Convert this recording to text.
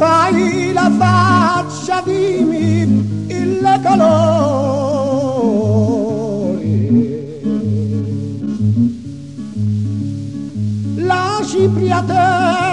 hai la faccia, dimmi il colore. La cipriate